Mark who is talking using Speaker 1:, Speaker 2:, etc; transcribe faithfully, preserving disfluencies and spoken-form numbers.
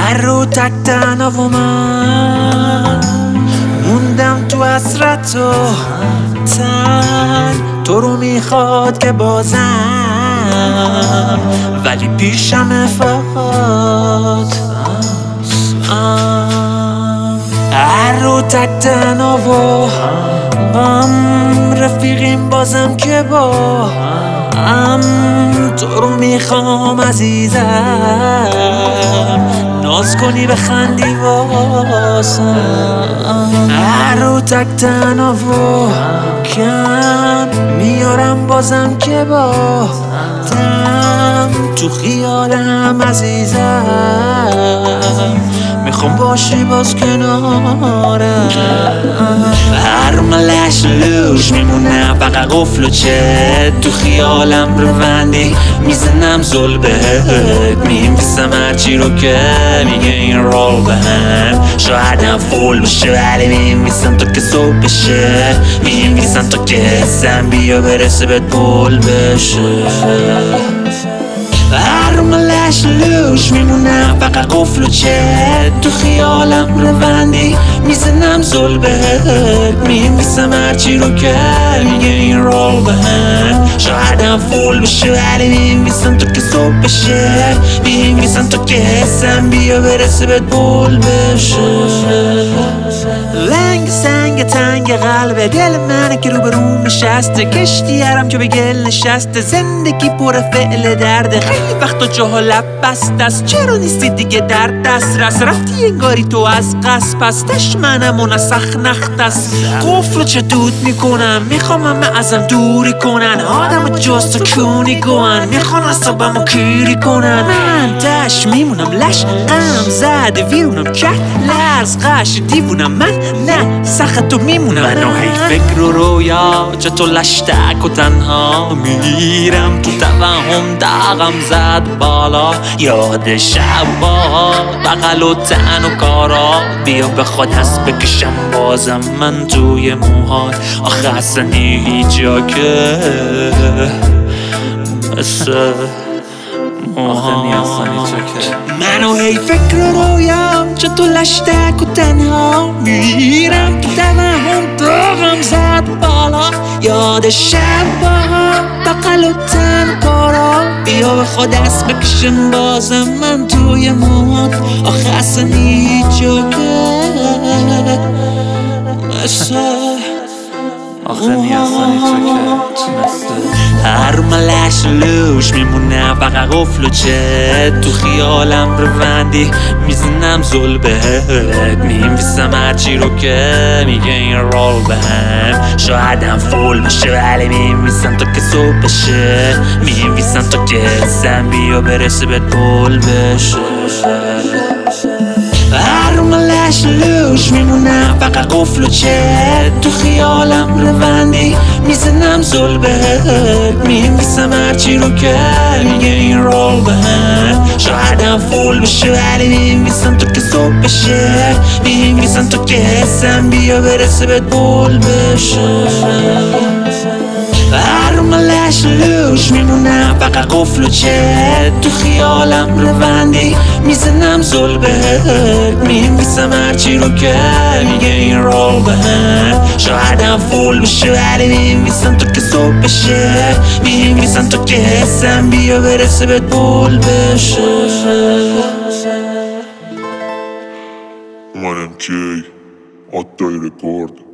Speaker 1: هر رو تک تنها و من موندم تو حسرت و تن تو رو میخواد که بازم ولی پیشم فقط هر رو تک تنها و غم رفیقیم بازم که با ام تو رو میخوام عزیزم ناز کنی بخندی واسم هر رو تک تنها و کم میارم بازم که با دم تو خیالم عزیزم میخوام باشی باز کنارم هر ملش لوش میمونم فقط قفل و چه تو خیالم روندی میزنم زل بهت میمیسم هرچی رو که میگه این رول بهم شایدم فول بشه ولی میمیسم تا که صبح بشه میمیسم تا که حسم بیا برسه بهت پول بشه هر ملش لوش میمونم فقط قفل و چه تو خیالم روندی میزنم زل بهت میمیسم هرچی رو که میگه این رول بهم شایدم فول بشه ولی میمیسم تا که صبح بشه میمیسم تا که حسم بیا برسه بهت پول بشه لنگ سنگ تنگ قلب دل منه که رو به رو نشسته کشتی هرم که به گل نشسته زندگی پر فعل درده خیلی وقتا جاها لب بست است چرا نیستی دیگه در دست رس رفتی انگاری تو از قصد پس دشمنم و نسخ نخت است قفل چه دود میکنم میخوام همه ازم دوری کنن آدم جز تو کونی گوان میخوان اصابم و کیری کنن من تش میمونم لش غم زد ویرونم چه لرز قش دیوونم من نه سخت تو میمونم منو هی فکر و رویا چه تو لشتک و تنها میرم تو توهم داغم زد بالا یاد شبا بغل و تن و کارا بیا به خود هست بکشم بازم من توی موهات آخه اصلا هیچ جا که مثل موهات منو هی فکر و رویام چه تو لشتک و تنها میرم تو توهم داغم زد بالا یاد شبا بغل و تن کارا بیا به خود دست بکشم بازم من توی موهات آخه اصلا هیچ جا که مثل
Speaker 2: آخه نیستانی تو که مثل
Speaker 1: هر ملش لوش میمونم فقط قفل و چه تو خیالم روندی میزنم زل بهت میمیسم هرچی رو که میگه این رول بهم شایدم فول بشه ولی میمیسم تا که صبح بشه میمیسم تا که حسم بیا برسه بهت پول بشه هر ملش لوش میمونم فقط قفل و چه تو خیالم روندی میزنم زل بهت میمیسم هرچی رو که میگه این رول بهم شایدم فول بشه ولی میمیسم تا که صبح بشه میمیسم تا که حسم بیا برسه بهت پول بشه هر ملش لوش میمونم فقط قفل و چه تو خیالم روندی میزنم زل بهت میمیسم هرچی رو که میگه این رول بهم شایدم فول بشه ولی میمیسم تا که صبح بشه میمیسم تا که حسم بیا برسه بهت پول بشه
Speaker 3: منم کی آتای رکورد